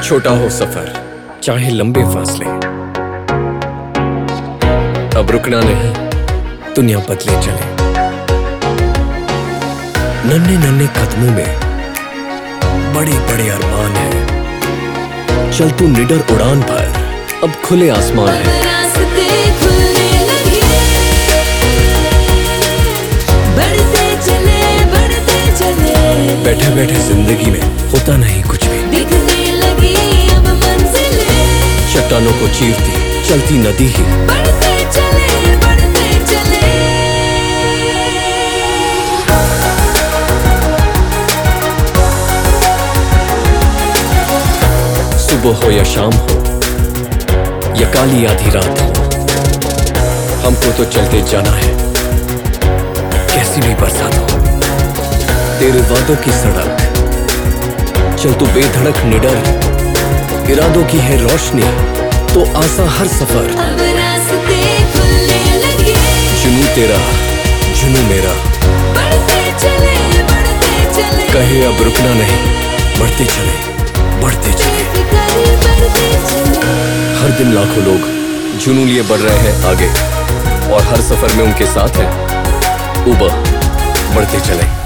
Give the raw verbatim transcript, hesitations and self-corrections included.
छोटा हो सफर, चाहे लंबे फासले, अब रुकना नहीं, दुनिया बदले चले। नन्हे नन्हे कदमों में बड़े बड़े अरमान है, चल तू निडर उड़ान भर, अब खुले आसमान है। रास्ते खुलने लगे, बढ़ते चले बढ़ते चले, बैठे बैठे जिंदगी में होता नहीं कुछ भी, दिखने लगी अब मंजिलें, चट्टानों को चीरती चलती नदी ही, बढ़ते चले बढ़ते चले। सुबह हो या शाम हो या काली आधी रात हो, हमको तो चलते जाना है, कैसी भी बरसात हो। तेरे वादों की सड़क चल तू बेधड़क निडर, इरादों की है रोशनी तो आसा हर सफर। अब रास्ते खुलने लगे, जुनू तेरा जुनू मेरा, बढ़ते चले बढ़ते चले, कहे अब रुकना नहीं, बढ़ते चले बढ़ते चले। बेफिक्र बढ़ते चले। हर दिन लाखों लोग जुनू लिए बढ़ रहे हैं आगे, और हर सफर में उनके साथ है उबा, बढ़ते चले।